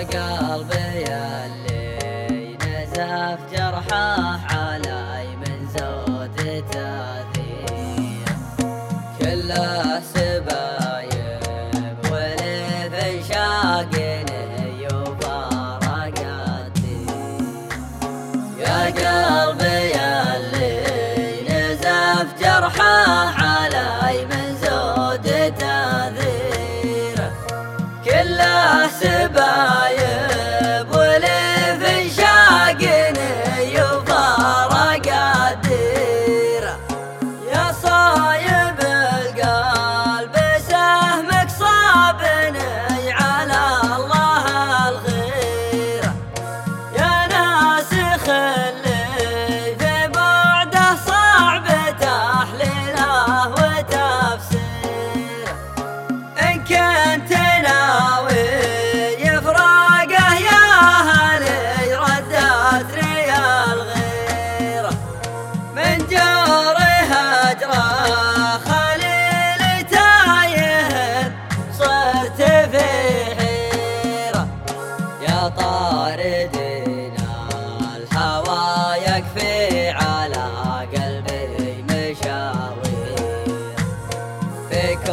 قلبي اللي نزف جرحه علي من زود تاثير، كله سبايب ولف شاقني وفارق الدين. يا قلبي اللي نزف جرحه علي من زود تاثير، كله سبايب ولف شاقني وفارق الدير. يا صايب القلب سهمك صابني على الله الخير، يا ناسخ اللي في بعده صعب تحليله وتفسير. إن كنت ناوي يفراقه يا أهلي ردتني الغير، من جوري هجره خليلي تايه صرت في حيرة. يا طاردنا الهوى يكفي على قلبي مشاوير، فيك